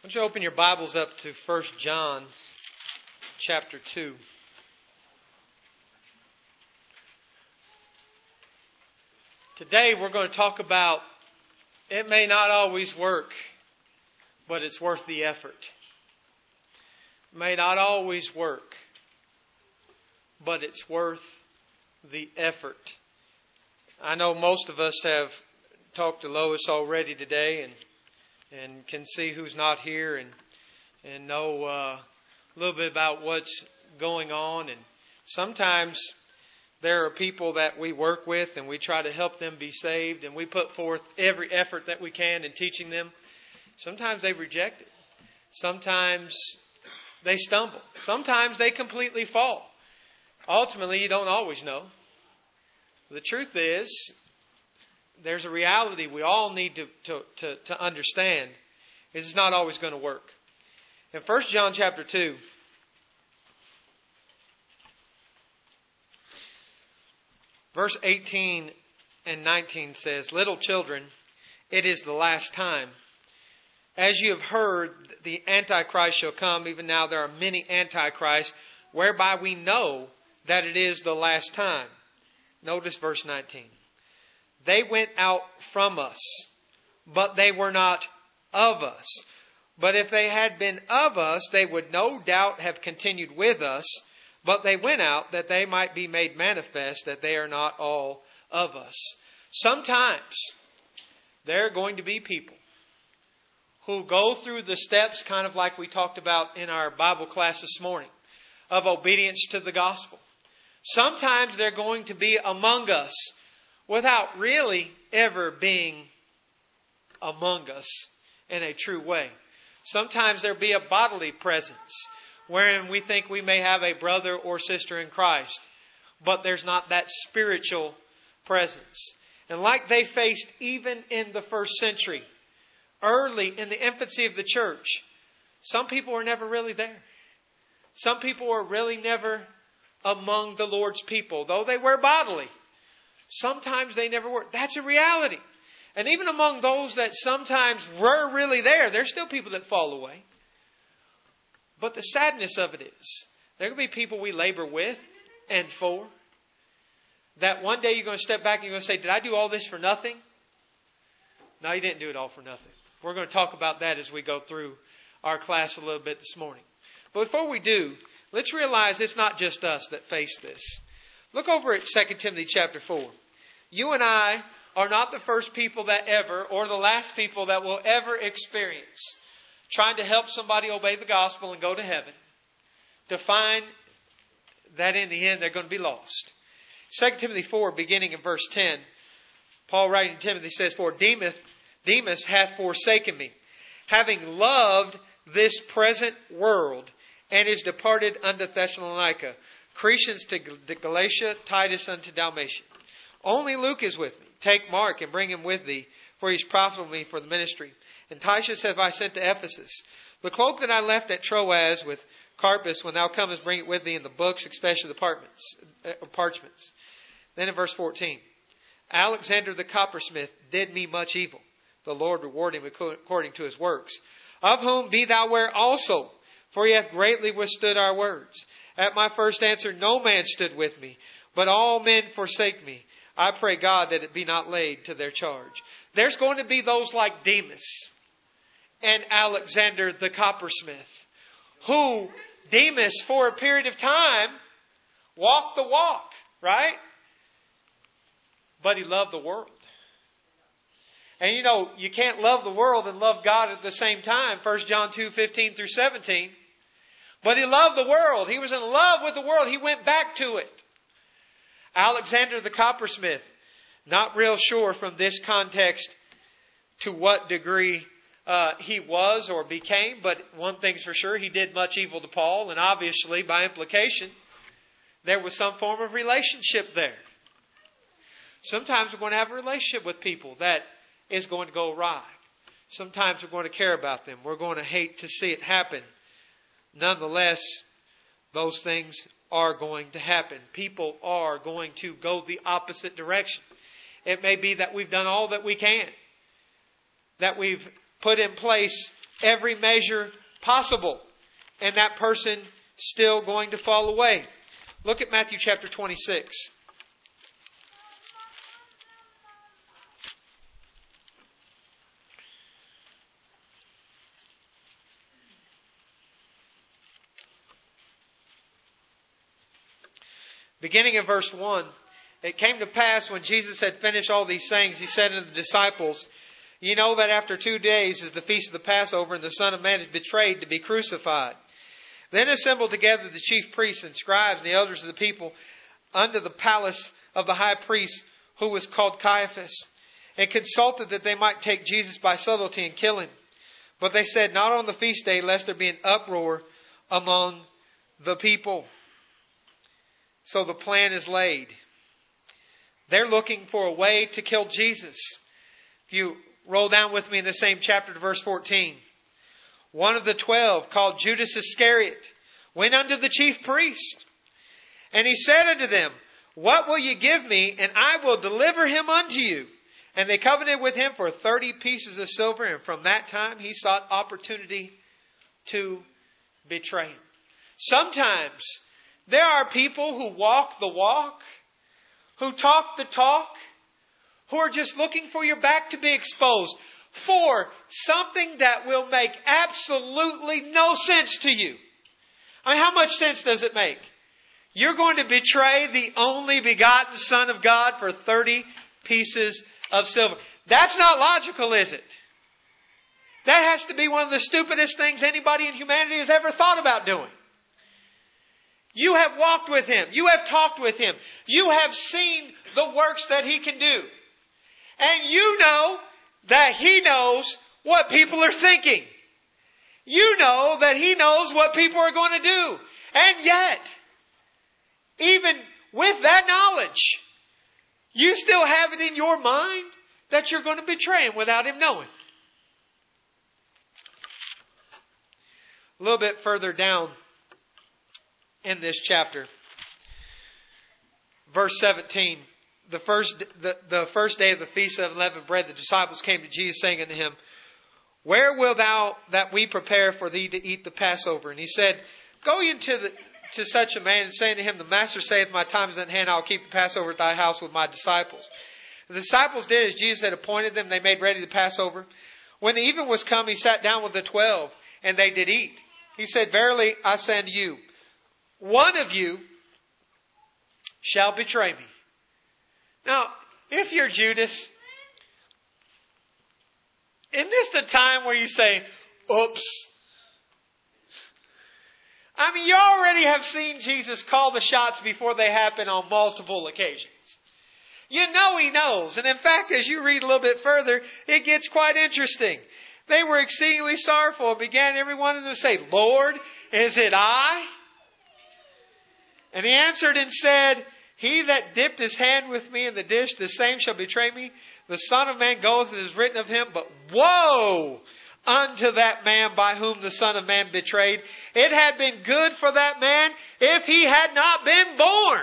Why don't you open your Bibles up to 1 John chapter 2. Today we're going to talk about it may not always work, but it's worth the effort. It may not always work, but it's worth the effort. I know most of us have talked to Lois already today and can see who's not here and know a little bit about what's going on. And sometimes there are people that we work with and we try to help them be saved, and we put forth every effort that we can in teaching them. Sometimes they reject it. Sometimes they stumble. Sometimes they completely fall. Ultimately, you don't always know. The truth is, there's a reality we all need to understand, is it's not always going to work. In 1 John chapter 2, verse 18 and 19 says, "Little children, it is the last time. As you have heard, the Antichrist shall come. Even now there are many Antichrists, whereby we know that it is the last time." Notice verse 19. "They went out from us, but they were not of us. But if they had been of us, they would no doubt have continued with us. But they went out that they might be made manifest that they are not all of us." Sometimes there are going to be people who go through the steps, kind of like we talked about in our Bible class this morning, of obedience to the gospel. Sometimes they're going to be among us without really ever being among us in a true way. Sometimes there'll be a bodily presence wherein we think we may have a brother or sister in Christ, but there's not that spiritual presence. And like they faced even in the first century, early in the infancy of the church, some people were never really there. Some people were really never among the Lord's people, though they were bodily. Sometimes they never were. That's a reality. And even among those that sometimes were really there, there's still people that fall away. But the sadness of it is, there will be people we labor with and for, that one day you're going to step back and you're going to say, "Did I do all this for nothing?" No, you didn't do it all for nothing. We're going to talk about that as we go through our class a little bit this morning. But before we do, let's realize it's not just us that face this. Look over at 2 Timothy chapter 4. You and I are not the first people that ever, or the last people that will ever experience trying to help somebody obey the gospel and go to heaven, to find that in the end they're going to be lost. 2 Timothy 4, beginning in verse 10, Paul writing to Timothy says, "For Demas hath forsaken me, having loved this present world, and is departed unto Thessalonica. Crescens to Galatia, Titus unto Dalmatia. Only Luke is with me. Take Mark and bring him with thee, for he is profitable me for the ministry. And Titus have I sent to Ephesus. The cloak that I left at Troas with Carpus, when thou comest, bring it with thee, in the books, especially the parchments." Then in verse 14, "Alexander the coppersmith did me much evil. The Lord reward him according to his works. Of whom be thou ware also, for he hath greatly withstood our words. At my first answer no man stood with me, but all men forsake me. I pray God that it be not laid to their charge." There's going to be those like Demas and Alexander the coppersmith, who Demas for a period of time walked the walk, right? But he loved the world. And you know, you can't love the world and love God at the same time. 1 John 2, 15 through 17. But he loved the world. He was in love with the world. He went back to it. Alexander the coppersmith, not real sure from this context to what degree he was or became, but one thing's for sure, he did much evil to Paul, and obviously, by implication, there was some form of relationship there. Sometimes we're going to have a relationship with people that is going to go awry. Sometimes we're going to care about them. We're going to hate to see it happen. Nonetheless, those things are going to happen. People are going to go the opposite direction. It may be that we've done all that we can, that we've put in place every measure possible. And that person still going to fall away. Look at Matthew chapter 26. Beginning in verse 1, it came to pass when Jesus had finished all these things, He said unto the disciples, Ye know that after 2 days is the feast of the Passover, and the Son of Man is betrayed to be crucified. Then assembled together the chief priests and scribes and the elders of the people unto the palace of the high priest, who was called Caiaphas, and consulted that they might take Jesus by subtlety and kill Him. But they said, Not on the feast day, lest there be an uproar among the people. So the plan is laid. They're looking for a way to kill Jesus. If you roll down with me in the same chapter to verse 14. One of the 12, called Judas Iscariot, went unto the chief priest. And he said unto them, What will ye give me, and I will deliver him unto you? And they covenanted with him for 30 pieces of silver. And from that time he sought opportunity to betray him. Sometimes there are people who walk the walk, who talk the talk, who are just looking for your back to be exposed for something that will make absolutely no sense to you. I mean, how much sense does it make? You're going to betray the only begotten Son of God for 30 pieces of silver. That's not logical, is it? That has to be one of the stupidest things anybody in humanity has ever thought about doing. You have walked with Him. You have talked with Him. You have seen the works that He can do. And you know that He knows what people are thinking. You know that He knows what people are going to do. And yet, even with that knowledge, you still have it in your mind that you're going to betray Him without Him knowing. A little bit further down in this chapter, verse 17, the first day of the Feast of Unleavened Bread, the disciples came to Jesus, saying unto Him, Where wilt thou that we prepare for thee to eat the Passover? And He said, Go ye to such a man, and say unto him, The Master saith, My time is at hand, I will keep the Passover at thy house with my disciples. The disciples did as Jesus had appointed them. They made ready the Passover. When the even was come, He sat down with the 12, and they did eat. He said, Verily I say unto you, one of you shall betray me. Now, if you're Judas, isn't this the time where you say, oops? I mean, you already have seen Jesus call the shots before they happen on multiple occasions. You know He knows. And in fact, as you read a little bit further, it gets quite interesting. They were exceedingly sorrowful and began every one of them to say, Lord, is it I? And He answered and said, He that dipped his hand with me in the dish, the same shall betray me. The Son of Man goeth, as is written of Him, but woe unto that man by whom the Son of Man betrayed. It had been good for that man if he had not been born.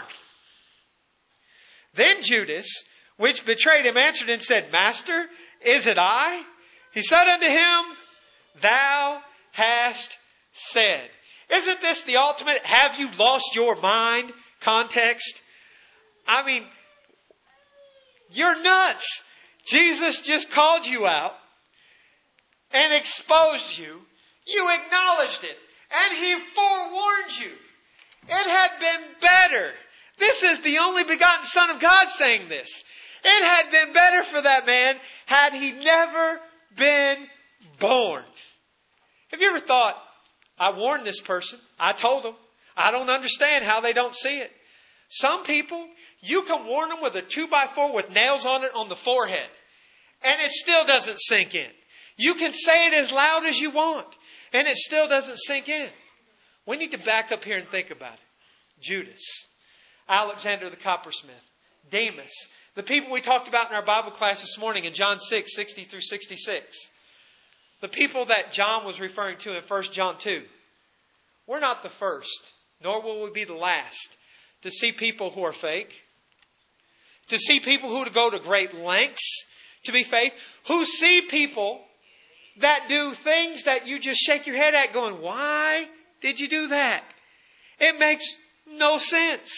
Then Judas, which betrayed Him, answered and said, Master, is it I? He said unto Him, Thou hast said. Isn't this the ultimate, have you lost your mind context? I mean, you're nuts. Jesus just called you out and exposed you. You acknowledged it. And He forewarned you. It had been better. This is the only begotten Son of God saying this. It had been better for that man had he never been born. Have you ever thought, I warned this person. I told them. I don't understand how they don't see it. Some people, you can warn them with a 2x4 with nails on it on the forehead. And it still doesn't sink in. You can say it as loud as you want. And it still doesn't sink in. We need to back up here and think about it. Judas. Alexander the coppersmith. Demas. The people we talked about in our Bible class this morning in John 6, 60 through 66. The people that John was referring to in 1 John 2. We're not the first, nor will we be the last, to see people who are fake. To see people who go to great lengths to be fake. Who see people that do things that you just shake your head at going, why did you do that? It makes no sense.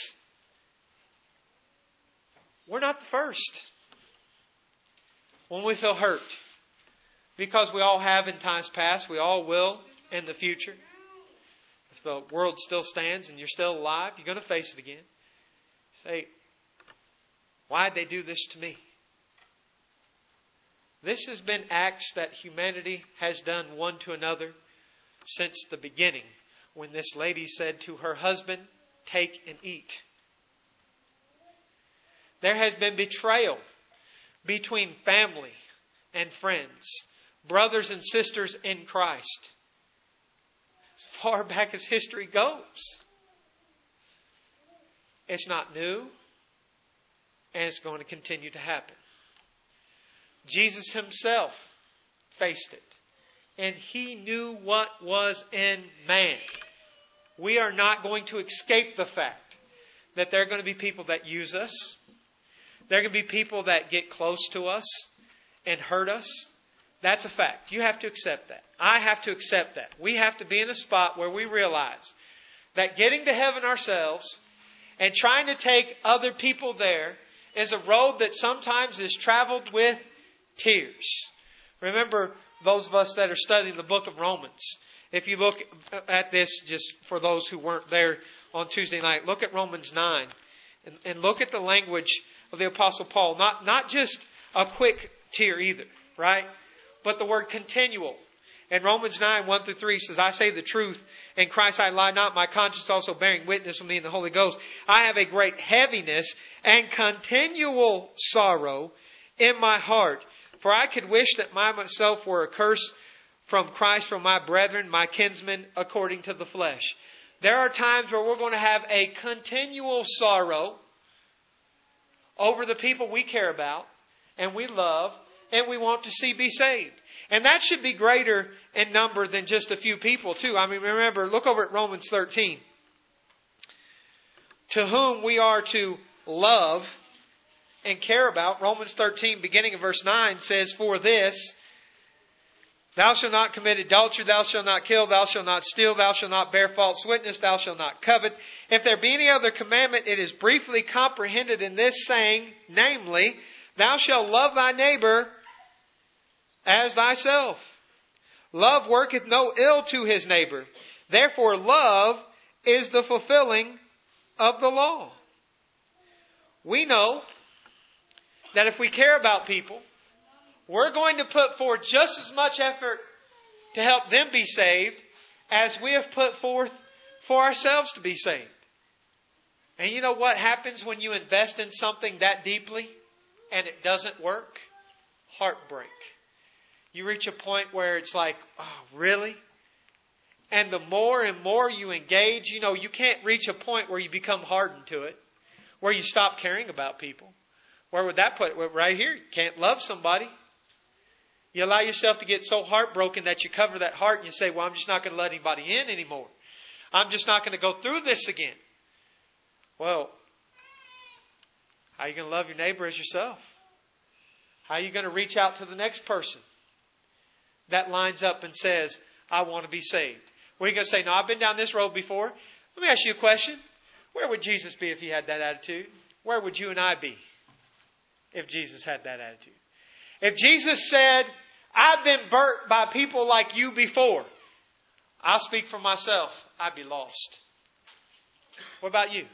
We're not the first. When we feel hurt, because we all have in times past, we all will in the future. If the world still stands and you're still alive, you're going to face it again. Say, why'd they do this to me? This has been acts that humanity has done one to another since the beginning, when this lady said to her husband, take and eat. There has been betrayal between family and friends, brothers and sisters in Christ, as far back as history goes. It's not new, and it's going to continue to happen. Jesus himself faced it, and he knew what was in man. We are not going to escape the fact that there are going to be people that use us. There are going to be people that get close to us and hurt us. That's a fact. You have to accept that. I have to accept that. We have to be in a spot where we realize that getting to heaven ourselves and trying to take other people there is a road that sometimes is traveled with tears. Remember, those of us that are studying the book of Romans, if you look at this, just for those who weren't there on Tuesday night, look at Romans 9 and look at the language of the Apostle Paul. Not just a quick tear either, right? But the word continual. In Romans 9, 1 through 3 says, I say the truth, in Christ I lie not, my conscience also bearing witness with me in the Holy Ghost. I have a great heaviness and continual sorrow in my heart. For I could wish that myself were accursed from Christ, from my brethren, my kinsmen, according to the flesh. There are times where we're going to have a continual sorrow over the people we care about and we love and we want to see be saved. And that should be greater in number than just a few people too. I mean, remember, look over at Romans 13. To whom we are to love and care about. Romans 13, beginning of verse 9, says, for this, thou shalt not commit adultery, thou shalt not kill, thou shalt not steal, thou shalt not bear false witness, thou shalt not covet. If there be any other commandment, it is briefly comprehended in this saying, namely, thou shalt love thy neighbor as thyself. Love worketh no ill to his neighbor. Therefore, love is the fulfilling of the law. We know that if we care about people, we're going to put forth just as much effort to help them be saved as we have put forth for ourselves to be saved. And you know what happens when you invest in something that deeply and it doesn't work? Heartbreak. You reach a point where it's like, oh, really? And the more and more you engage, you can't reach a point where you become hardened to it, where you stop caring about people. Where would that put it? Right here. You can't love somebody. You allow yourself to get so heartbroken that you cover that heart and you say, well, I'm just not going to let anybody in anymore. I'm just not going to go through this again. Well, how are you going to love your neighbor as yourself? How are you going to reach out to the next person that lines up and says, I want to be saved? Well, are you going to say, no, I've been down this road before. Let me ask you a question. Where would Jesus be if he had that attitude? Where would you and I be if Jesus had that attitude? If Jesus said, I've been burnt by people like you before, I'll speak for myself, I'd be lost. What about you?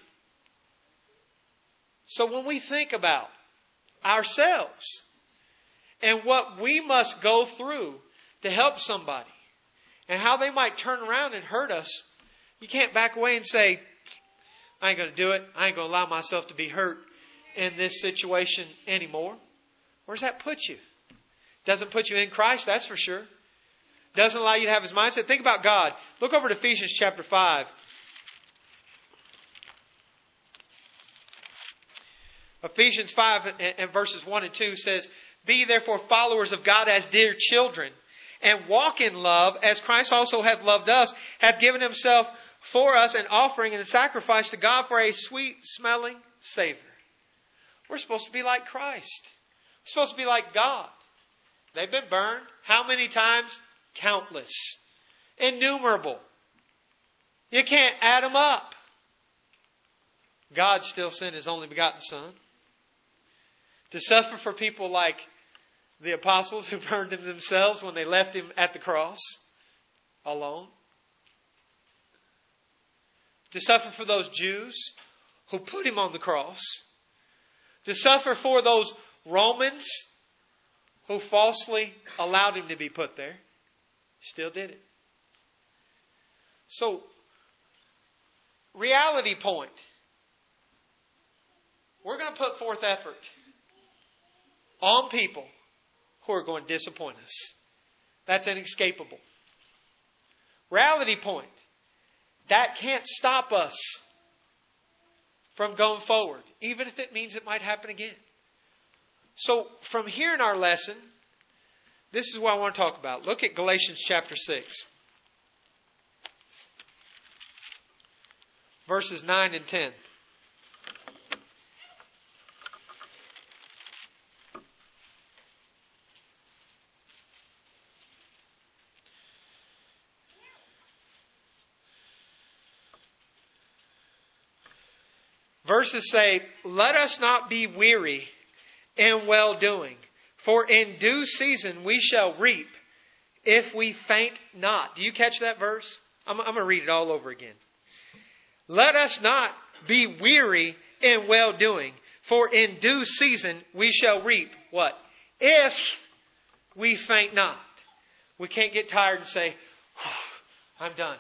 So when we think about ourselves and what we must go through to help somebody and how they might turn around and hurt us, you can't back away and say, I ain't going to do it. I ain't going to allow myself to be hurt in this situation anymore. Where does that put you? Doesn't put you in Christ, that's for sure. Doesn't allow you to have His mindset. Think about God. Look over to Ephesians chapter 5. Ephesians 5 and verses 1 and 2 says, be therefore followers of God as dear children, and walk in love as Christ also hath loved us, hath given Himself for us an offering and a sacrifice to God for a sweet smelling savor. We're supposed to be like Christ. We're supposed to be like God. They've been burned. How many times? Countless. Innumerable. You can't add them up. God still sent His only begotten Son to suffer for people like the apostles who burned Him themselves when they left Him at the cross alone. To suffer for those Jews who put Him on the cross. To suffer for those Romans who falsely allowed Him to be put there. Still did it. So, reality point. We're going to put forth effort on people who are going to disappoint us. That's inescapable. Reality point. That can't stop us from going forward, even if it means it might happen again. So, from here in our lesson, this is what I want to talk about. Look at Galatians chapter 6. Verses 9 and 10. Verses say, "Let us not be weary in well-doing, for in due season we shall reap if we faint not." Do you catch that verse? I'm going to read it all over again. Let us not be weary in well-doing, for in due season we shall reap what? If we faint not. We can't get tired and say, I'm done.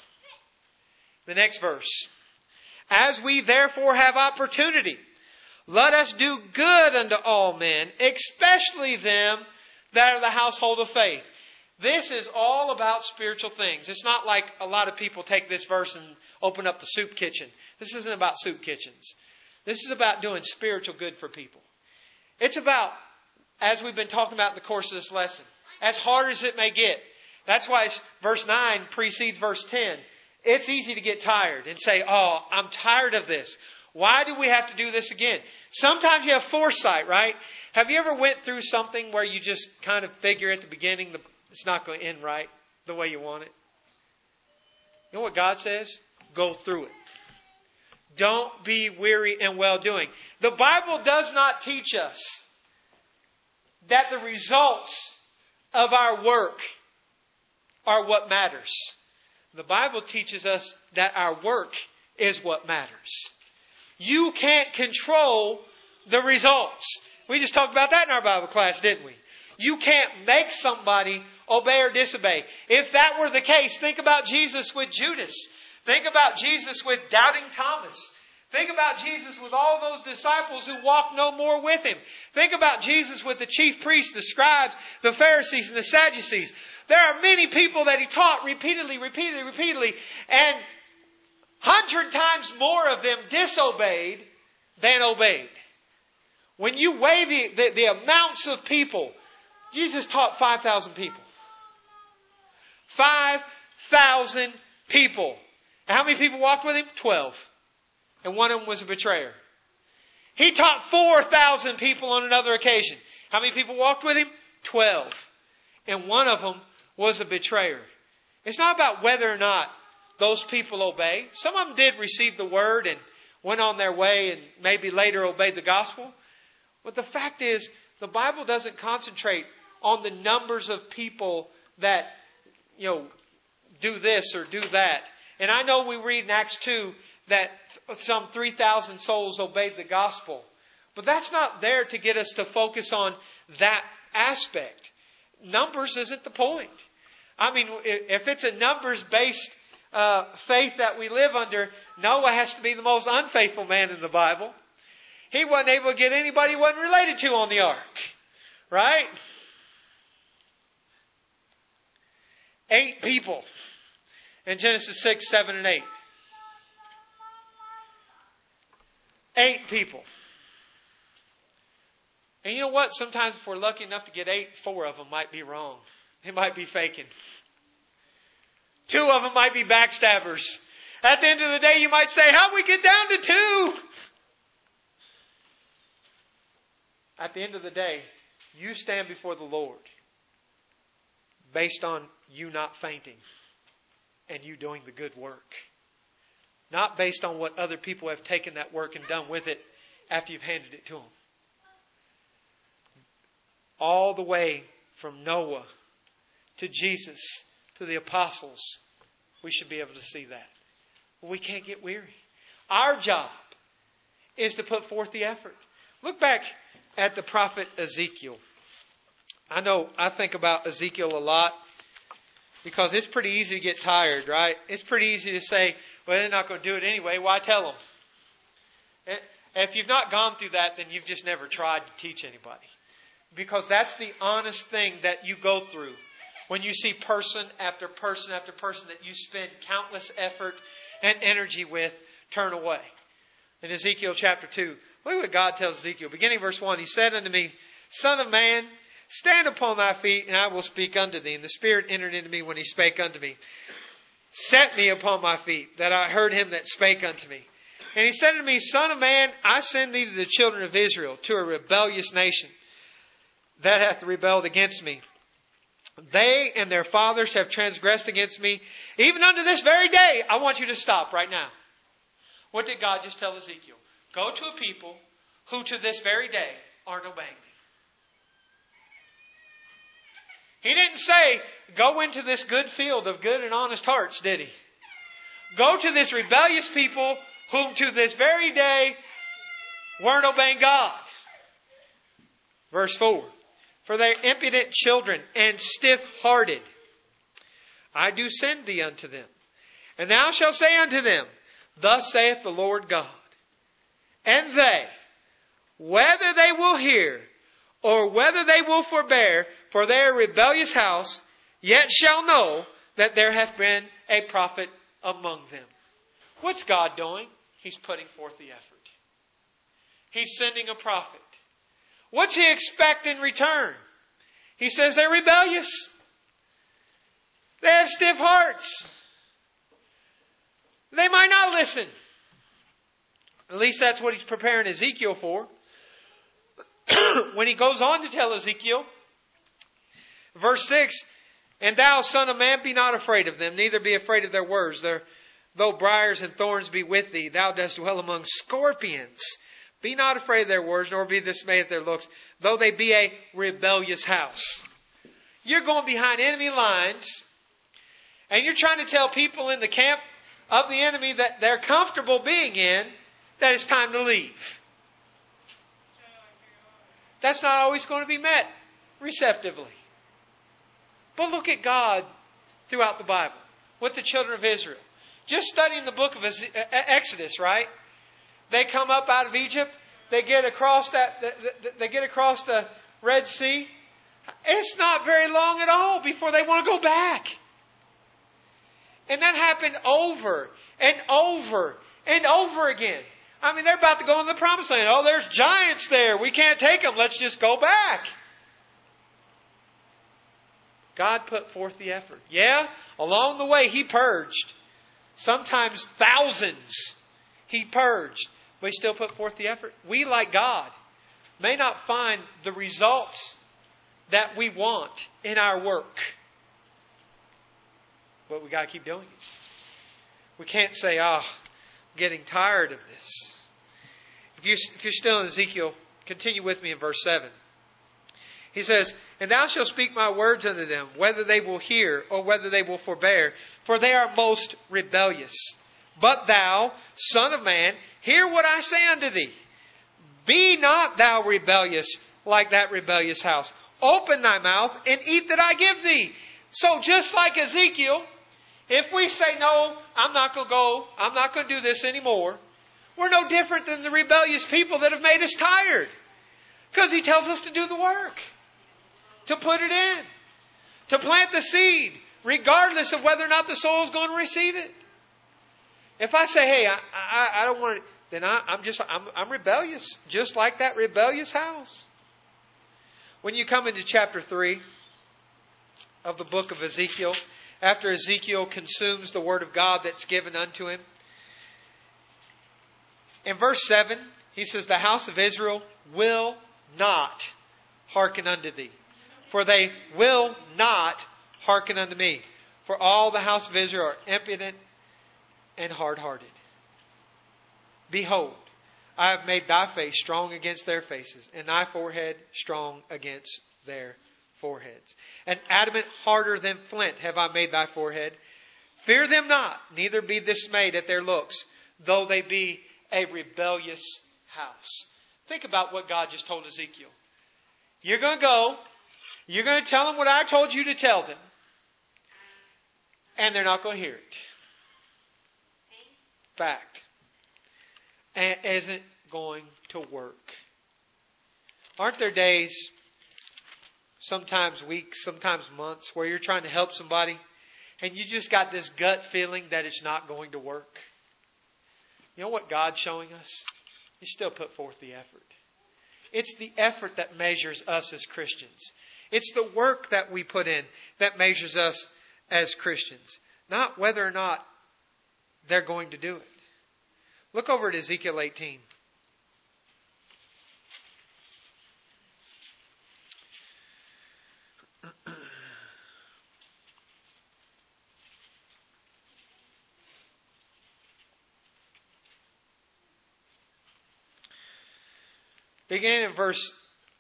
The next verse. As we therefore have opportunity, let us do good unto all men, especially them that are the household of faith. This is all about spiritual things. It's not like a lot of people take this verse and open up the soup kitchen. This isn't about soup kitchens. This is about doing spiritual good for people. It's about, as we've been talking about in the course of this lesson, as hard as it may get. That's why verse 9 precedes verse 10. It's easy to get tired and say, oh, I'm tired of this. Why do we have to do this again? Sometimes you have foresight, right? Have you ever went through something where you just kind of figure at the beginning it's not going to end right the way you want it? You know what God says? Go through it. Don't be weary in well-doing. The Bible does not teach us that the results of our work are what matters. The Bible teaches us that our work is what matters. You can't control the results. We just talked about that in our Bible class, didn't we? You can't make somebody obey or disobey. If that were the case, think about Jesus with Judas. Think about Jesus with doubting Thomas. Think about Jesus with all those disciples who walked no more with Him. Think about Jesus with the chief priests, the scribes, the Pharisees, and the Sadducees. There are many people that He taught repeatedly, and 100 times more of them disobeyed than obeyed. When you weigh the amounts of people, Jesus taught 5,000 people. 5,000 people. And how many people walked with Him? 12. And one of them was a betrayer. He taught 4,000 people on another occasion. How many people walked with Him? 12. And one of them was a betrayer. It's not about whether or not those people obey. Some of them did receive the word and went on their way and maybe later obeyed the gospel. But the fact is, the Bible doesn't concentrate on the numbers of people that, do this or do that. And I know we read in Acts 2 that some 3,000 souls obeyed the gospel. But that's not there to get us to focus on that aspect. Numbers isn't the point. I mean, if it's a numbers-based faith that we live under, Noah has to be the most unfaithful man in the Bible. He wasn't able to get anybody he wasn't related to on the ark. Right? 8 people in Genesis 6, 7, and 8. 8 people. And you know what? Sometimes if we're lucky enough to get 8, 4 of them might be wrong. They might be faking. 2 of them might be backstabbers. At the end of the day, you might say, how'd we get down to 2? At the end of the day, you stand before the Lord based on you not fainting and you doing the good work. Not based on what other people have taken that work and done with it after you've handed it to them. All the way from Noah to Jesus to the apostles, we should be able to see that. We can't get weary. Our job is to put forth the effort. Look back at the prophet Ezekiel. I think about Ezekiel a lot because it's pretty easy to get tired, right? It's pretty easy to say, well, they're not going to do it anyway. Why tell them? If you've not gone through that, then you've just never tried to teach anybody. Because that's the honest thing that you go through when you see person after person after person that you spend countless effort and energy with turn away. In Ezekiel chapter 2, look what God tells Ezekiel. Beginning verse 1, He said unto me, Son of man, stand upon thy feet, and I will speak unto thee. And the Spirit entered into me when He spake unto me. Set me upon my feet, that I heard Him that spake unto me. And He said unto me, Son of man, I send thee to the children of Israel, to a rebellious nation that hath rebelled against me. They and their fathers have transgressed against me, even unto this very day. I want you to stop right now. What did God just tell Ezekiel? Go to a people who to this very day aren't obeying me. He didn't say, go into this good field of good and honest hearts, did He? Go to this rebellious people whom to this very day weren't obeying God. Verse 4. For they are impudent children and stiff-hearted. I do send thee unto them. And thou shalt say unto them, Thus saith the Lord God. And they, whether they will hear, or whether they will forbear, for their rebellious house, yet shall know that there hath been a prophet among them. What's God doing? He's putting forth the effort. He's sending a prophet. What's He expect in return? He says they're rebellious. They have stiff hearts. They might not listen. At least that's what He's preparing Ezekiel for. When He goes on to tell Ezekiel, verse 6, And thou, son of man, be not afraid of them, neither be afraid of their words. Though briars and thorns be with thee, thou dost dwell among scorpions. Be not afraid of their words, nor be dismayed at their looks, though they be a rebellious house. You're going behind enemy lines, and you're trying to tell people in the camp of the enemy that they're comfortable being in, that it's time to leave. That's not always going to be met receptively. But look at God throughout the Bible with the children of Israel. Just studying the book of Exodus, right? They come up out of Egypt. They get across the Red Sea. It's not very long at all before they want to go back. And that happened over and over and over again. I mean, they're about to go in the promised land. Oh, there's giants there. We can't take them. Let's just go back. God put forth the effort. Yeah, along the way He purged. Sometimes thousands He purged. But He still put forth the effort. We, like God, may not find the results that we want in our work. But we got to keep doing it. We can't say, I'm getting tired of this. If you're still in Ezekiel, continue with me in verse 7. He says, And thou shalt speak my words unto them, whether they will hear or whether they will forbear, for they are most rebellious. But thou, son of man, hear what I say unto thee. Be not thou rebellious like that rebellious house. Open thy mouth and eat that I give thee. So just like Ezekiel, if we say, no, I'm not going to go, I'm not going to do this anymore, we're no different than the rebellious people that have made us tired. Because He tells us to do the work. To put it in. To plant the seed, regardless of whether or not the soil is going to receive it. If I say, hey, I don't want it, then I'm rebellious. Just like that rebellious house. When you come into chapter 3 of the book of Ezekiel, after Ezekiel consumes the word of God that's given unto him, in verse 7, he says, The house of Israel will not hearken unto thee. For they will not hearken unto me. For all the house of Israel are impudent and hard-hearted. Behold, I have made thy face strong against their faces, and thy forehead strong against their foreheads. An adamant harder than flint have I made thy forehead. Fear them not, neither be dismayed at their looks, though they be a rebellious house. Think about what God just told Ezekiel. You're going to go. You're going to tell them what I told you to tell them. And they're not going to hear it. Fact. And it isn't going to work. Aren't there days, sometimes weeks, sometimes months, where you're trying to help somebody and you just got this gut feeling that it's not going to work? You know what God's showing us? You still put forth the effort. It's the effort that measures us as Christians. It's the work that we put in that measures us as Christians. Not whether or not they're going to do it. Look over at Ezekiel 18. Beginning in verse...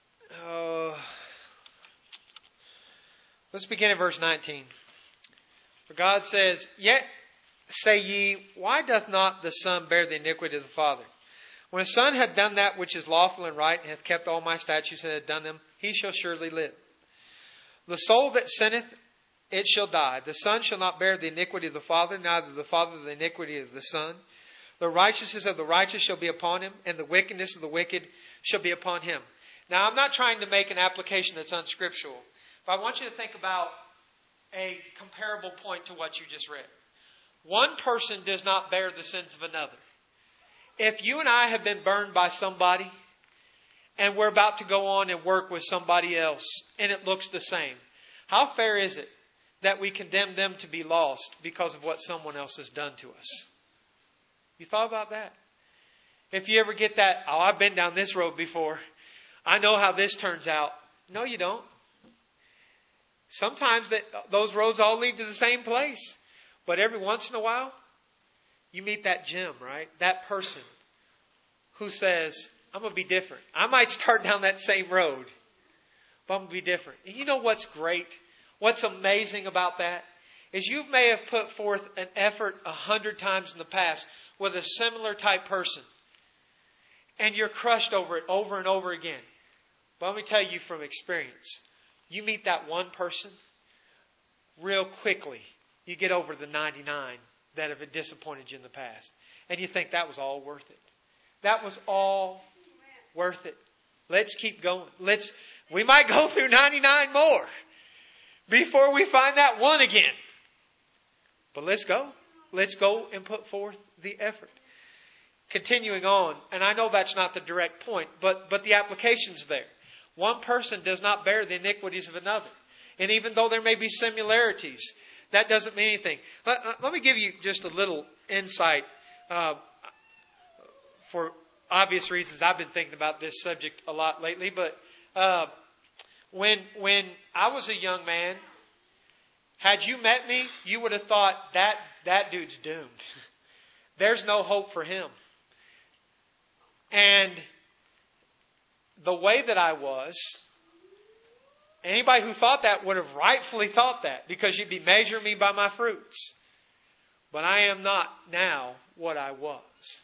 let's begin in verse 19. For God says, Yet say ye, why doth not the Son bear the iniquity of the Father? When a son hath done that which is lawful and right, and hath kept all my statutes and hath done them, he shall surely live. The soul that sinneth, it shall die. The Son shall not bear the iniquity of the Father, neither the Father the iniquity of the Son. The righteousness of the righteous shall be upon him, and the wickedness of the wicked shall be upon him. Now, I'm not trying to make an application that's unscriptural, but I want you to think about a comparable point to what you just read. One person does not bear the sins of another. If you and I have been burned by somebody, and we're about to go on and work with somebody else, and it looks the same, how fair is it that we condemn them to be lost because of what someone else has done to us? You thought about that? If you ever get that, oh, I've been down this road before, I know how this turns out. No, you don't. Sometimes those roads all lead to the same place. But every once in a while, you meet that gem, right? That person who says, I'm going to be different. I might start down that same road, but I'm going to be different. And you know what's great? What's amazing about that is you may have put forth an effort 100 times in the past with a similar type person. And you're crushed over it over and over again. But let me tell you from experience, you meet that one person, real quickly, you get over the 99 that have disappointed you in the past. And you think that was all worth it. That was all worth it. Let's keep going. We might go through 99 more before we find that one again. But let's go. Let's go and put forth the effort. Continuing on, and I know that's not the direct point, but the application's there. One person does not bear the iniquities of another. And even though there may be similarities, that doesn't mean anything. Let me give you just a little insight. For obvious reasons, I've been thinking about this subject a lot lately. But when I was a young man, had you met me, you would have thought that dude's doomed. There's no hope for him. And the way that I was, anybody who thought that would have rightfully thought that, because you'd be measuring me by my fruits. But I am not now what I was.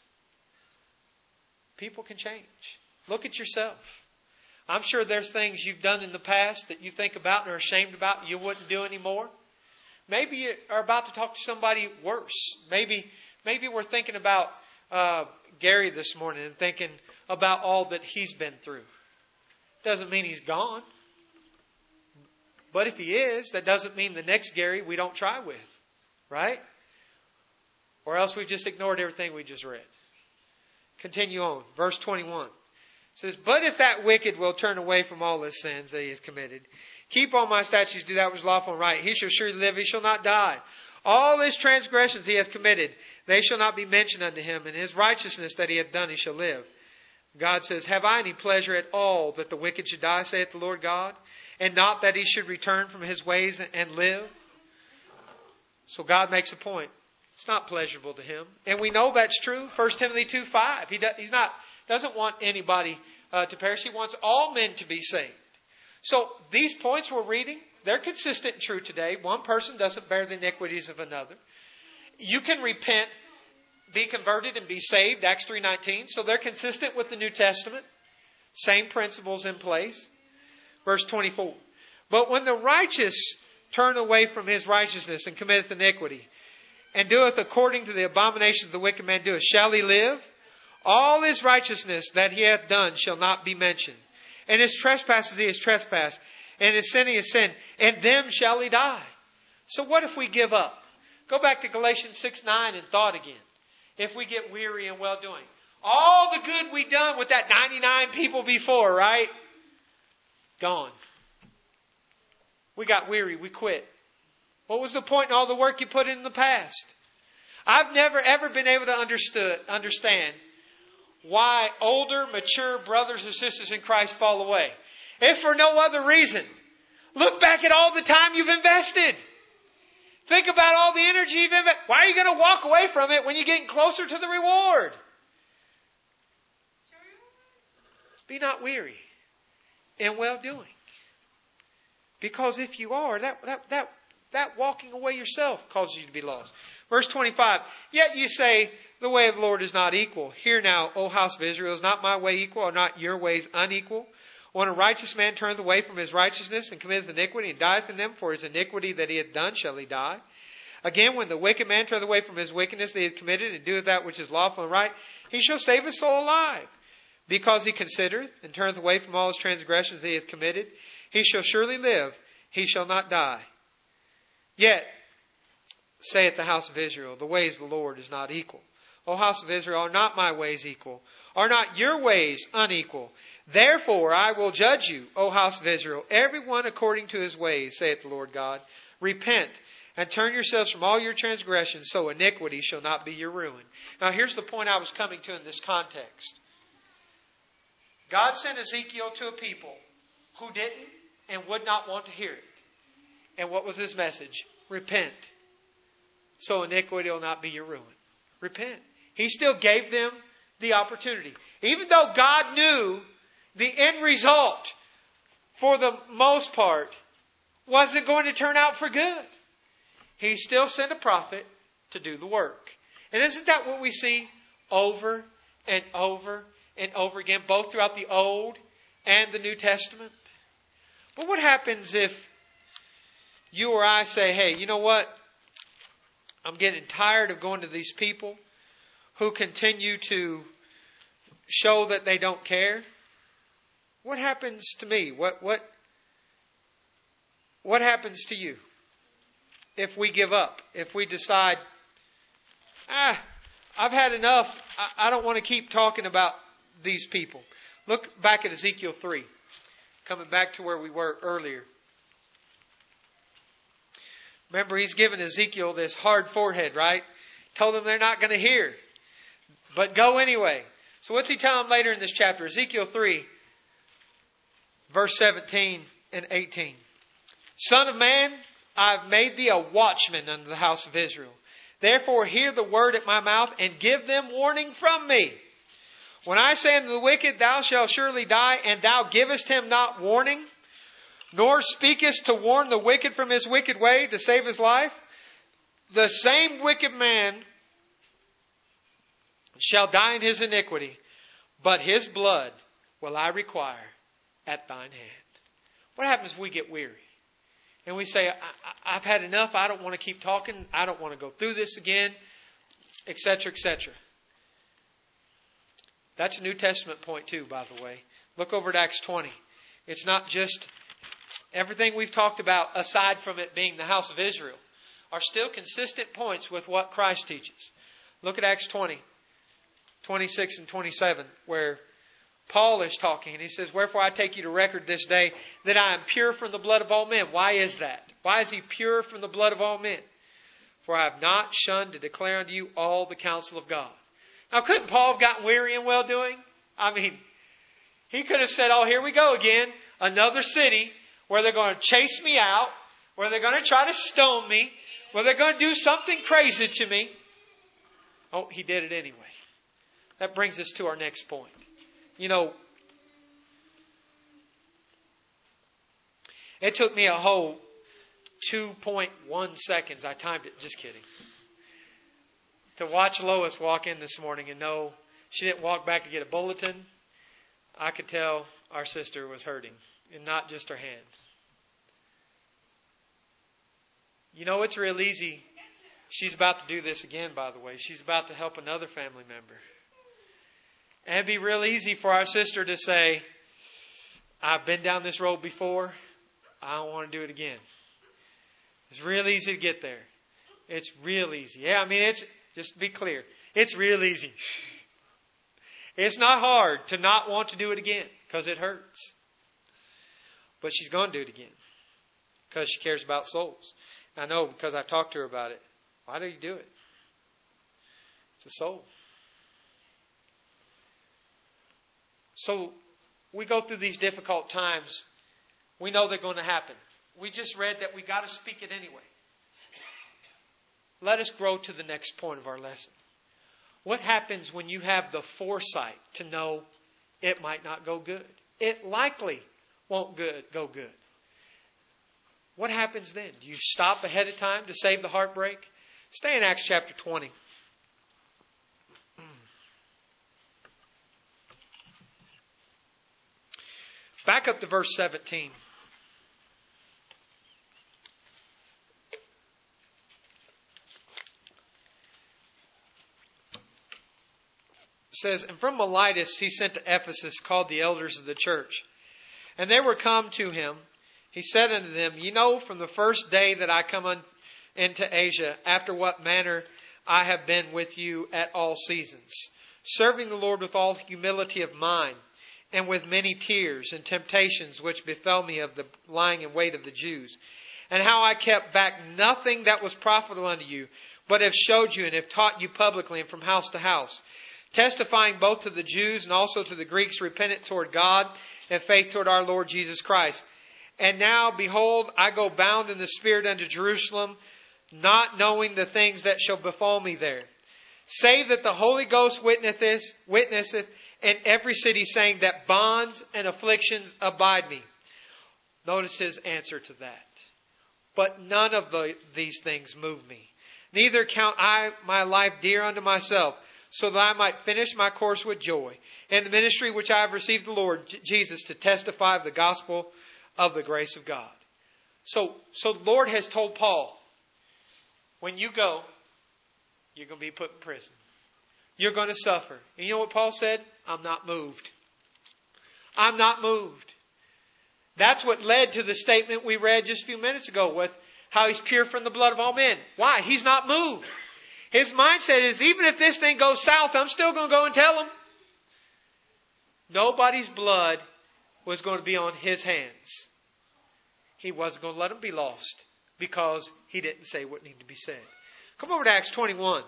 People can change. Look at yourself. I'm sure there's things you've done in the past that you think about and are ashamed about you wouldn't do anymore. Maybe you are about to talk to somebody worse. Maybe we're thinking about Gary this morning and thinking about all that he's been through. Doesn't mean he's gone. But if he is, that doesn't mean the next Gary we don't try with. Right? Or else we've just ignored everything we just read. Continue on. Verse 21. It says, But if that wicked will turn away from all his sins that he has committed, keep all my statutes, do that which is lawful and right, he shall surely live, he shall not die. All his transgressions he hath committed, they shall not be mentioned unto him, and his righteousness that he hath done, he shall live. God says, Have I any pleasure at all that the wicked should die, saith the Lord God? and not that he should return from his ways and live? So God makes a point. It's not pleasurable to him. And we know that's true. 1 Timothy 2:5. He doesn't want anybody to perish. He wants all men to be saved. So these points we're reading, they're consistent and true today. One person doesn't bear the iniquities of another. You can repent, be converted, and be saved. Acts 3:19. So they're consistent with the New Testament. Same principles in place. Verse 24. But when the righteous turn away from his righteousness and committeth iniquity, and doeth according to the abominations of the wicked man doeth, shall he live? All his righteousness that he hath done shall not be mentioned. And his trespasses he has trespassed, and his sin he has sinned, and them shall he die. So what if we give up? Go back to Galatians 6:9 and thought again. If we get weary in well-doing. All the good we done with that 99 people before, right? Gone. We got weary. We quit. What was the point in all the work you put in the past? I've never ever been able to understand why older, mature brothers or sisters in Christ fall away. If for no other reason, look back at all the time you've invested. Think about all the energy you've invested. Why are you going to walk away from it when you're getting closer to the reward? Be not weary in well-doing. Because if you are, that walking away yourself causes you to be lost. Verse 25, yet you say, the way of the Lord is not equal. Hear now, O house of Israel, is not my way equal, or not your ways unequal? When a righteous man turneth away from his righteousness and committeth iniquity and dieth in them, for his iniquity that he hath done shall he die. Again, when the wicked man turneth away from his wickedness that he hath committed and doeth that which is lawful and right, he shall save his soul alive. Because he considereth and turneth away from all his transgressions that he hath committed, he shall surely live, he shall not die. Yet, saith the house of Israel, the ways of the Lord is not equal. O house of Israel, are not my ways equal? Are not your ways unequal? Therefore I will judge you, O house of Israel, every one according to his ways, saith the Lord God. Repent and turn yourselves from all your transgressions, so iniquity shall not be your ruin. Now here's the point I was coming to in this context. God sent Ezekiel to a people who didn't and would not want to hear it. And what was his message? Repent, so iniquity will not be your ruin. Repent. He still gave them the opportunity. Even though God knew the end result, for the most part, wasn't going to turn out for good, He still sent a prophet to do the work. And isn't that what we see over and over and over again, both throughout the Old and the New Testament? But what happens if you or I say, hey, you know what? I'm getting tired of going to these people who continue to show that they don't care. What happens to me? What happens to you if we give up? If we decide, I've had enough. I don't want to keep talking about these people. Look back at Ezekiel 3. Coming back to where we were earlier. Remember, he's given Ezekiel this hard forehead, right? Told them they're not going to hear. But go anyway. So what's he tell them later in this chapter? Ezekiel 3, verse 17 and 18. Son of man, I've made thee a watchman unto the house of Israel. Therefore hear the word at my mouth and give them warning from me. When I say unto the wicked, thou shalt surely die, and thou givest him not warning, nor speakest to warn the wicked from his wicked way to save his life, the same wicked man shall die in his iniquity, but his blood will I require at thine hand. What happens if we get weary? And we say, I've had enough, I don't want to keep talking, I don't want to go through this again, etc., etc. That's a New Testament point too, by the way. Look over at Acts 20. It's not just everything we've talked about, aside from it being the house of Israel, are still consistent points with what Christ teaches. Look at Acts 20, 26 and 27, where Paul is talking, and he says, wherefore I take you to record this day that I am pure from the blood of all men. Why is that? Why is he pure from the blood of all men? For I have not shunned to declare unto you all the counsel of God. Now, couldn't Paul have gotten weary in well-doing? I mean, he could have said, oh, here we go again. Another city where they're going to chase me out, where they're going to try to stone me, where they're going to do something crazy to me. Oh, he did it anyway. That brings us to our next point. You know, it took me a whole 2.1 seconds. I timed it. Just kidding. To watch Lois walk in this morning and know she didn't walk back to get a bulletin. I could tell our sister was hurting, and not just her hand. You know, it's real easy. She's about to do this again, by the way. She's about to help another family member. And it'd be real easy for our sister to say, I've been down this road before. I don't want to do it again. It's real easy to get there. It's real easy. Yeah, I mean, just to be clear, it's real easy. It's not hard to not want to do it again because it hurts. But she's going to do it again because she cares about souls. I know because I talked to her about it. Why do you do it? It's a soul. So we go through these difficult times. We know they're going to happen. We just read that we got to speak it anyway. Let us grow to the next point of our lesson. What happens when you have the foresight to know it might not go good? It likely won't go good. What happens then? Do you stop ahead of time to save the heartbreak? Stay in Acts chapter 20. Back up to verse 17. It says, and from Miletus he sent to Ephesus, called the elders of the church. And they were come to him. He said unto them, Ye know from the first day that I come into Asia, after what manner I have been with you at all seasons, serving the Lord with all humility of mind, and with many tears and temptations which befell me of the lying in wait of the Jews, and how I kept back nothing that was profitable unto you, but have showed you and have taught you publicly and from house to house, testifying both to the Jews and also to the Greeks repentance toward God and faith toward our Lord Jesus Christ. And now, behold, I go bound in the Spirit unto Jerusalem, not knowing the things that shall befall me there, save that the Holy Ghost witnesseth in every city, saying that bonds and afflictions abide me. Notice his answer to that. But none of these things move me. Neither count I my life dear unto myself, so that I might finish my course with joy, and the ministry which I have received the Lord Jesus to testify of the gospel of the grace of God. So the Lord has told Paul, when you go, you're going to be put in prison. You're going to suffer. And you know what Paul said? I'm not moved. I'm not moved. That's what led to the statement we read just a few minutes ago with how he's pure from the blood of all men. Why? He's not moved. His mindset is, even if this thing goes south, I'm still going to go and tell them. Nobody's blood was going to be on his hands. He wasn't going to let them be lost because he didn't say what needed to be said. Come over to Acts 21.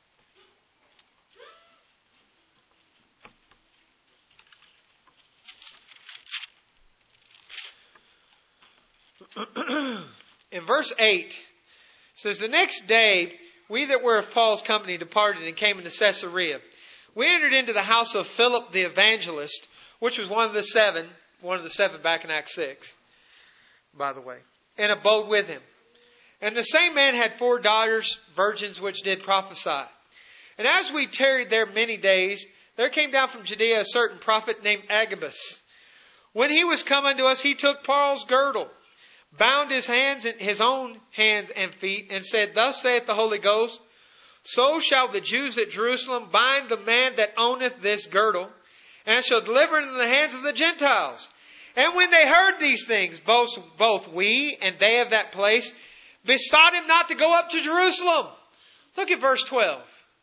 In verse 8, it says, the next day, we that were of Paul's company departed and came into Caesarea. We entered into the house of Philip the evangelist, which was one of the seven back in Acts 6, by the way, and abode with him. And the same man had 4 daughters, virgins, which did prophesy. And as we tarried there many days, there came down from Judea a certain prophet named Agabus. When he was come unto us, he took Paul's girdle, bound his own hands and feet, and said, Thus saith the Holy Ghost, So shall the Jews at Jerusalem bind the man that owneth this girdle, and shall deliver it into the hands of the Gentiles. And when they heard these things, both we and they of that place besought him not to go up to Jerusalem. Look at verse 12.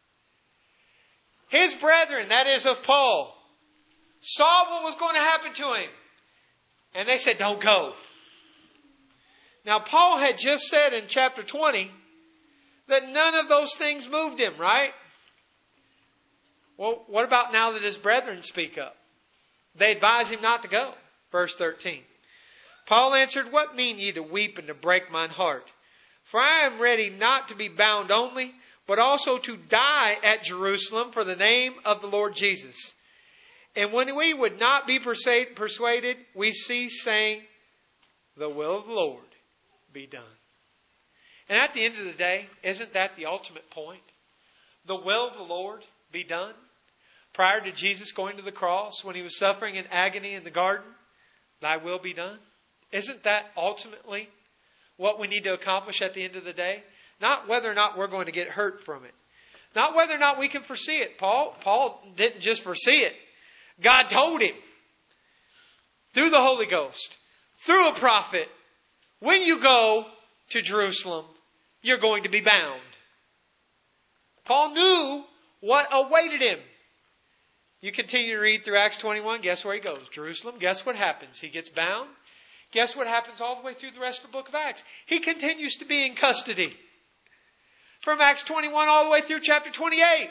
His brethren, that is of Paul, saw what was going to happen to him. And they said, don't go. Now, Paul had just said in chapter 20 that none of those things moved him, right? Well, what about now that his brethren speak up? They advise him not to go. Verse 13. Paul answered, What mean ye to weep and to break mine heart? For I am ready not to be bound only, but also to die at Jerusalem for the name of the Lord Jesus. And when we would not be persuaded, we cease saying, The will of the Lord be done. And at the end of the day, isn't that the ultimate point? The will of the Lord be done. Prior to Jesus going to the cross, when He was suffering in agony in the garden, Thy will be done. Isn't that ultimately what we need to accomplish at the end of the day? Not whether or not we're going to get hurt from it. Not whether or not we can foresee it. Paul didn't just foresee it. God told him through the Holy Ghost, through a prophet, when you go to Jerusalem, you're going to be bound. Paul knew what awaited him. You continue to read through Acts 21, guess where he goes? Jerusalem, guess what happens? He gets bound. Guess what happens all the way through the rest of the book of Acts? He continues to be in custody. From Acts 21 all the way through chapter 28.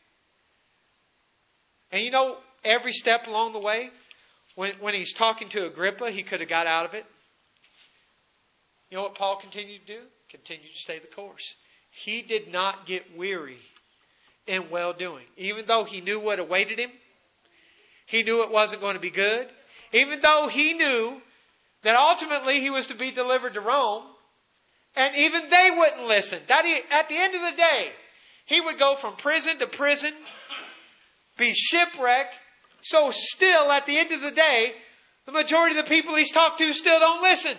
And you know, every step along the way, when he's talking to Agrippa, he could have got out of it. You know what Paul continued to do? Continued to stay the course. He did not get weary in well-doing. Even though he knew what awaited him, he knew it wasn't going to be good. Even though he knew that ultimately he was to be delivered to Rome, and even they wouldn't listen. At the end of the day, he would go from prison to prison, be shipwrecked. So still, at the end of the day, the majority of the people he's talked to still don't listen.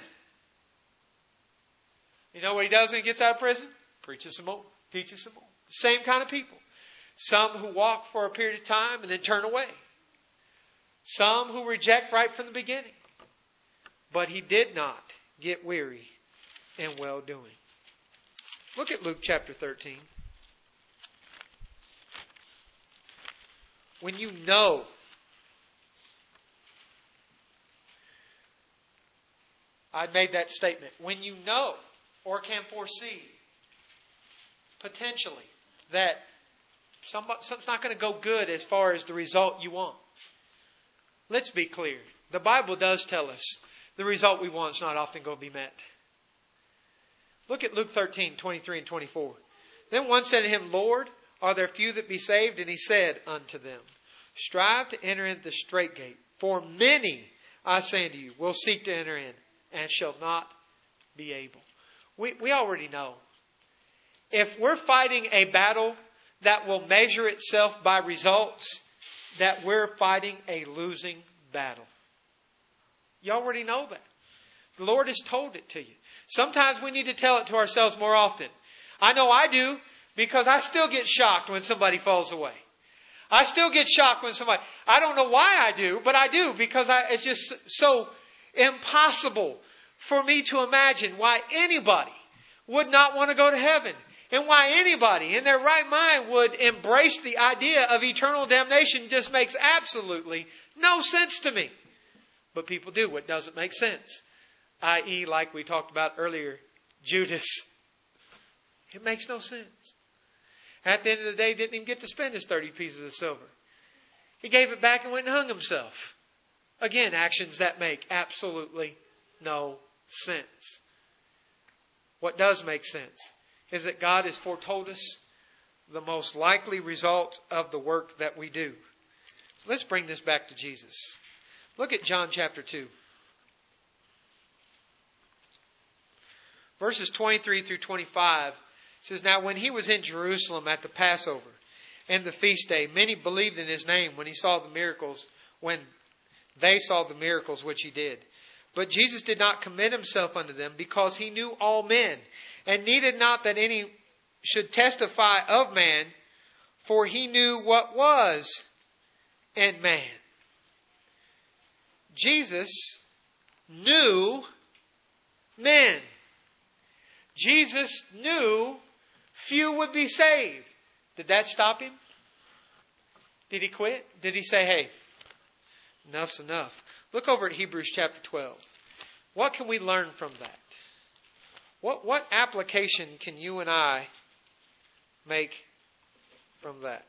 You know what he does when he gets out of prison? Preaches some more, teaches some more. Same kind of people. Some who walk for a period of time and then turn away. Some who reject right from the beginning. But he did not get weary in well-doing. Look at Luke chapter 13. When you know I made that statement. When you know or can foresee potentially that something's not going to go good as far as the result you want. Let's be clear. The Bible does tell us the result we want is not often going to be met. Look at Luke 13, 23 and 24. Then one said to him, Lord, are there few that be saved? And he said unto them, Strive to enter in the strait gate. For many, I say unto you, will seek to enter in, and shall not be able. We already know. If we're fighting a battle that will measure itself by results, that we're fighting a losing battle. You already know that. The Lord has told it to you. Sometimes we need to tell it to ourselves more often. I know I do, because I still get shocked when somebody falls away. I still get shocked when somebody... I don't know why I do, but I do, because it's just so impossible for me to imagine why anybody would not want to go to heaven. And why anybody in their right mind would embrace the idea of eternal damnation just makes absolutely no sense to me. But people do what doesn't make sense. I.e., like we talked about earlier, Judas. It makes no sense. At the end of the day, he didn't even get to spend his 30 pieces of silver. He gave it back and went and hung himself. Again, actions that make absolutely no sense. What does make sense is that God has foretold us the most likely result of the work that we do. Let's bring this back to Jesus. Look at John chapter 2. Verses 23 through 25 says, Now when he was in Jerusalem at the Passover and the feast day, many believed in his name when they saw the miracles which he did. But Jesus did not commit himself unto them, because he knew all men, and needed not that any should testify of man, for he knew what was in man. Jesus knew men. Jesus knew few would be saved. Did that stop him? Did he quit? Did he say, hey, enough's enough? Look over at Hebrews chapter 12. What can we learn from that? What application can you and I make from that?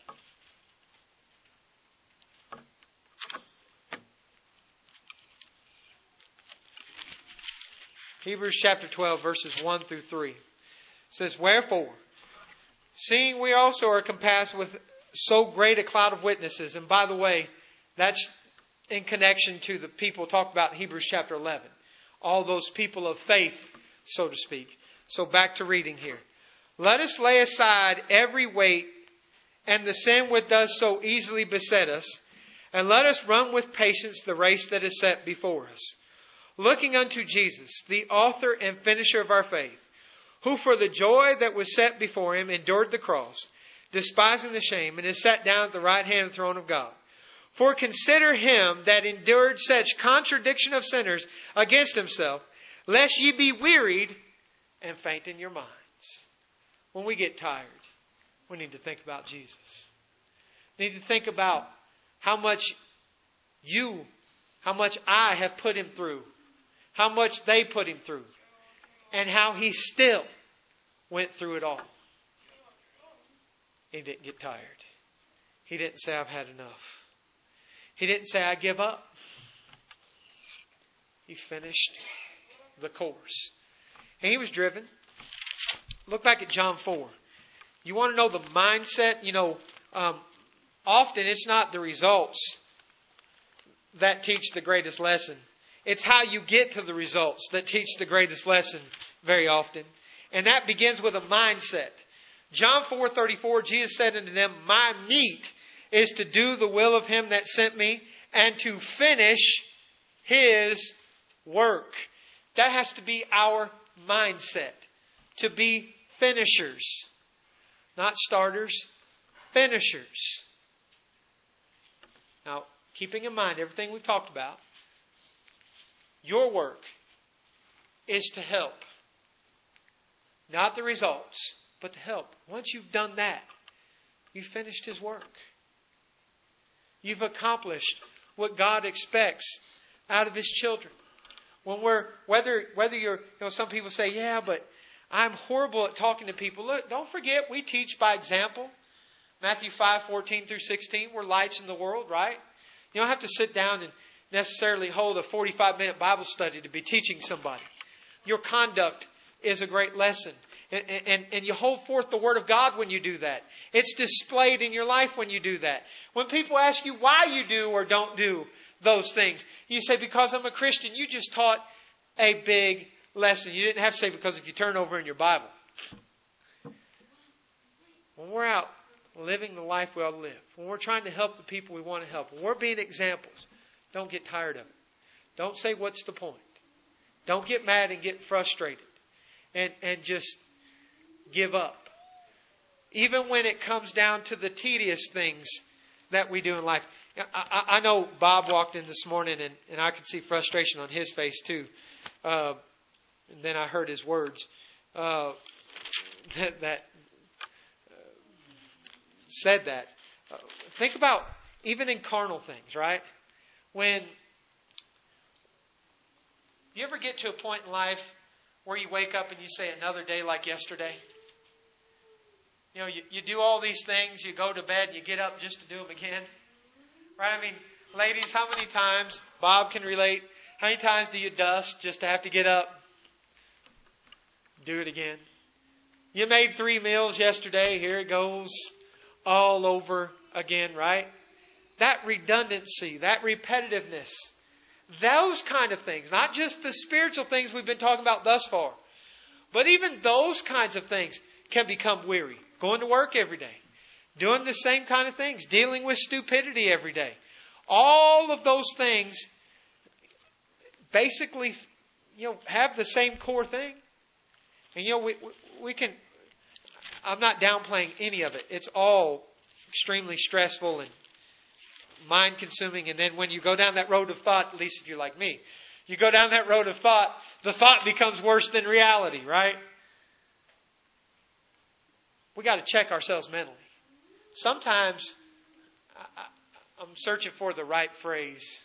Hebrews chapter 12, verses 1 through 3. It says, "Wherefore, seeing we also are compassed with so great a cloud of witnesses," and by the way, that's in connection to the people talked about in Hebrews chapter 11. All those people of faith, so to speak. So back to reading here. "Let us lay aside every weight and the sin which does so easily beset us, and let us run with patience the race that is set before us, looking unto Jesus, the author and finisher of our faith, who for the joy that was set before him endured the cross, despising the shame, and is set down at the right hand of the throne of God. For consider him that endured such contradiction of sinners against himself, lest ye be wearied and faint in your minds." When we get tired, we need to think about Jesus. We need to think about how much I have put him through, how much they put him through, and how he still went through it all. He didn't get tired. He didn't say, "I've had enough." He didn't say, "I give up." He finished the course. And he was driven. Look back at John 4. You want to know the mindset? Often it's not the results that teach the greatest lesson. It's how you get to the results that teach the greatest lesson very often. And that begins with a mindset. John 4:34, Jesus said unto them, "My meat is to do the will of him that sent me and to finish his work." That has to be our mindset. To be finishers. Not starters, finishers. Now, keeping in mind everything we've talked about, your work is to help. Not the results, but to help. Once you've done that, you've finished his work. You've accomplished what God expects out of his children. Whether you're, some people say, "Yeah, but I'm horrible at talking to people." Look, don't forget, we teach by example. Matthew 5:14 through 16, we're lights in the world, right? You don't have to sit down and necessarily hold a 45-minute Bible study to be teaching somebody. Your conduct is a great lesson. And you hold forth the Word of God when you do that. It's displayed in your life when you do that. When people ask you why you do or don't do those things, you say, "Because I'm a Christian." You just taught a big lesson. You didn't have to say, "Because if you turn over in your Bible." When we're out living the life we ought to live, when we're trying to help the people we want to help, when we're being examples, don't get tired of it. Don't say, "What's the point?" Don't get mad and get frustrated and just give up. Even when it comes down to the tedious things that we do in life. I know Bob walked in this morning and I could see frustration on his face too. And then I heard his words that said that. Think about even in carnal things, right? When you ever get to a point in life where you wake up and you say, "Another day like yesterday"? You do all these things, you go to bed, you get up just to do them again. Right? I mean, ladies, how many times, Bob can relate, how many times do you dust just to have to get up? Do it again. You made 3 meals yesterday, here it goes all over again, right? That redundancy, that repetitiveness, those kind of things, not just the spiritual things we've been talking about thus far, but even those kinds of things can become weary. Going to work every day, doing the same kind of things, dealing with stupidity every day. All of those things basically, have the same core thing. And, we can, I'm not downplaying any of it. It's all extremely stressful and mind consuming. And then when you go down that road of thought, at least if you're like me, you go down that road of thought, the thought becomes worse than reality, right? We got to check ourselves mentally. Sometimes I'm searching for the right phrase.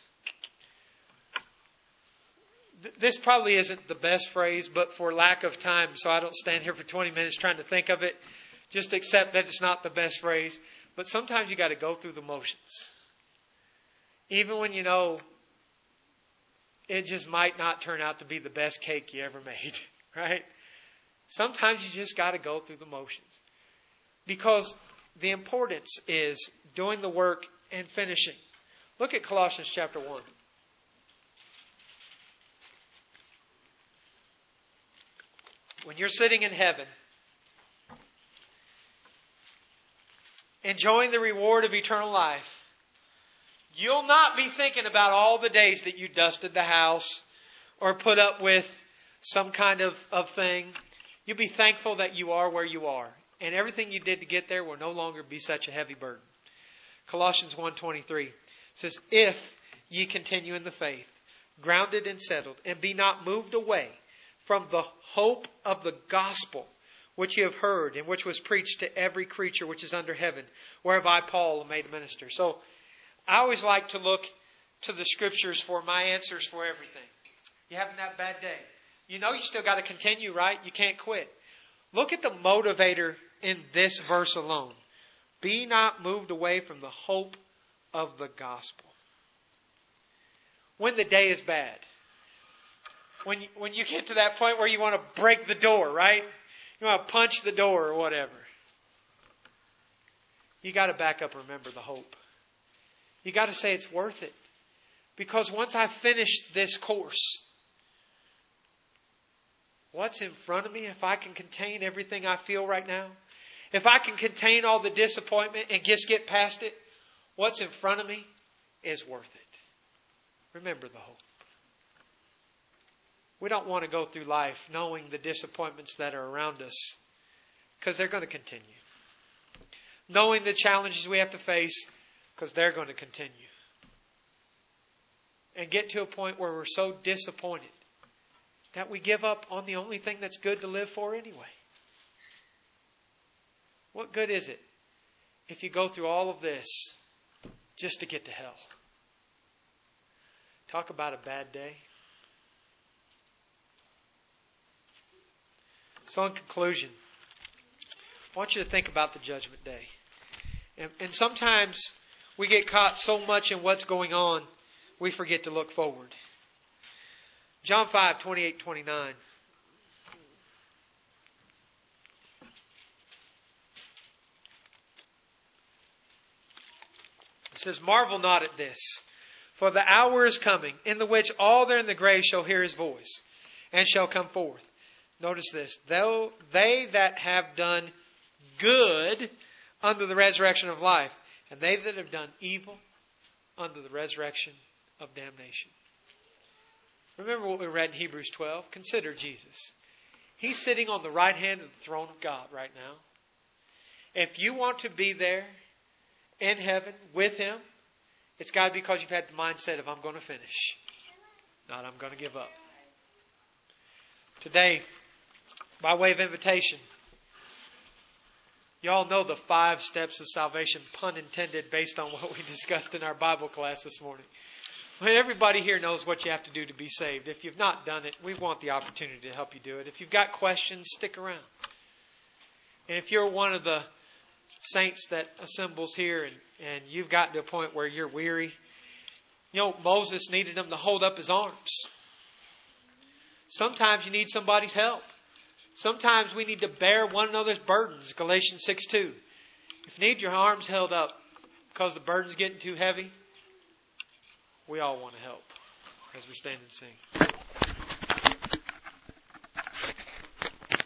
This probably isn't the best phrase, but for lack of time, so I don't stand here for 20 minutes trying to think of it, just accept that it's not the best phrase. But sometimes you got to go through the motions. Even when you know it just might not turn out to be the best cake you ever made, right? Sometimes you just got to go through the motions. Because the importance is doing the work and finishing. Look at Colossians chapter 1. When you're sitting in heaven, enjoying the reward of eternal life, you'll not be thinking about all the days that you dusted the house or put up with some kind of thing. You'll be thankful that you are where you are. And everything you did to get there will no longer be such a heavy burden. Colossians 1:23 says, if ye continue in the faith, grounded and settled, and be not moved away from the hope of the gospel which ye have heard, and which was preached to every creature which is under heaven, whereof I, Paul, am made a minister. So I always like to look to the Scriptures for my answers for everything. You having that bad day? You know you still got to continue, right? You can't quit. Look at the motivator in this verse alone. Be not moved away from the hope of the gospel. When the day is bad, when you get to that point where you want to break the door, right? You want to punch the door or whatever. You got to back up and remember the hope. You got to say it's worth it. Because once I finish this course, what's in front of me, if I can contain everything I feel right now, if I can contain all the disappointment and just get past it, what's in front of me is worth it. Remember the hope. We don't want to go through life knowing the disappointments that are around us, because they're going to continue. Knowing the challenges we have to face, because they're going to continue. And get to a point where we're so disappointed that we give up on the only thing that's good to live for anyway. What good is it if you go through all of this just to get to hell? Talk about a bad day. So in conclusion, I want you to think about the judgment day. And sometimes we get caught so much in what's going on, we forget to look forward. John 5:28-29. It says, marvel not at this, for the hour is coming, in the which all that are in the grave shall hear his voice, and shall come forth. Notice this, though they that have done good unto the resurrection of life, and they that have done evil unto the resurrection of damnation. Remember what we read in Hebrews 12? Consider Jesus. He's sitting on the right hand of the throne of God right now. If you want to be there in heaven with Him, it's got to be because you've had the mindset of I'm going to finish, not I'm going to give up. Today, by way of invitation, you all know the 5 steps of salvation, pun intended, based on what we discussed in our Bible class this morning. Well, everybody here knows what you have to do to be saved. If you've not done it, we want the opportunity to help you do it. If you've got questions, stick around. And if you're one of the saints that assembles here and you've gotten to a point where you're weary, you know, Moses needed them to hold up his arms. Sometimes you need somebody's help. Sometimes we need to bear one another's burdens. Galatians 6:2. If you need your arms held up because the burden's getting too heavy, we all want to help as we stand and sing.